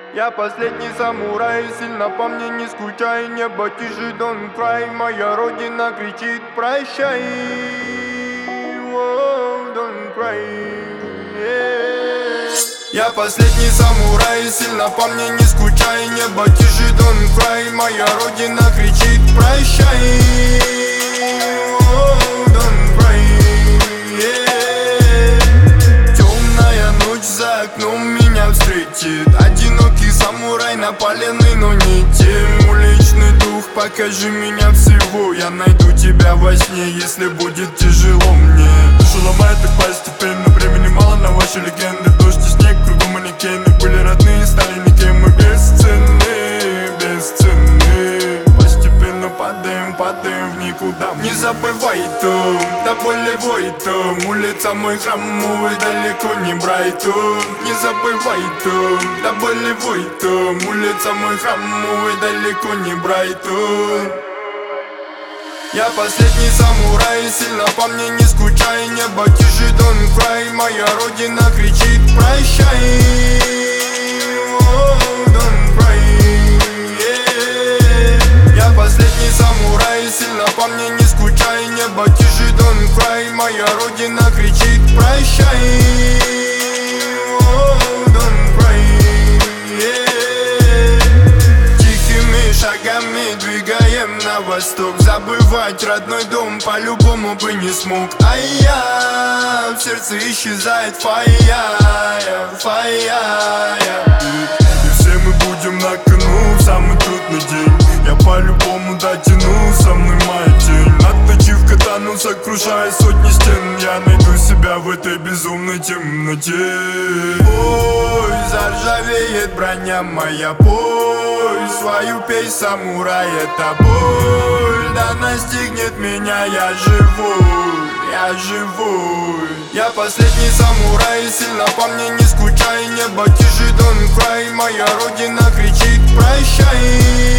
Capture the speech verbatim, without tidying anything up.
Я последний самурай, сильно по мне не скучай. Небо тише, don't cry. Моя родина кричит прощай. Whoa, don't cry, yeah. Я последний самурай, сильно по мне не скучай. Небо тише, don't cry. Моя родина кричит прощай. Whoa, don't cry, yeah. Темная ночь за окном меня встретит. Одинокий самурай, напаленный, но не тем. Уличный дух, покажи меня всего. Я найду тебя во сне, если будет тяжело мне. Душу ломает так постепенно, времени мало на ваши легенды. Дождь и снег, кругом манекены. Были родные, стали никем, мы бесценны, бесценны. Постепенно падаем, падаем в никуда. Не забывай то, да болевой то. Улица мой храм, мой далеко не Брайтон. Не забывай то, да болевой то. Улица мой храм, мой далеко не Брайтон. Я последний самурай, сильно по мне не скучай. Небо тише, don't cry. Моя родина кричит прощай. Oh, don't cry, yeah. Я последний самурай, сильно по мне не скучай. Небо тише, don't cry. Моя родина кричит прощай. Oh, don't cry, yeah. Тихими шагами двигаем на восток. Забывать родной дом по-любому бы не смог. А я в сердце исчезает фая, фая. И все мы будем на кону в самый трудный день. Я по-любому дотяну, со мной моя тень. Отточив катану, сокрушая сотни стен. Я найду себя в этой безумной темноте. Ой, заржавеет броня моя, пой свою песнь, самурай, это боль. Да настигнет меня, я живой, я живой. Я последний самурай, сильно по мне не скучай. Небо тише, don't cry. Моя родина кричит прощай.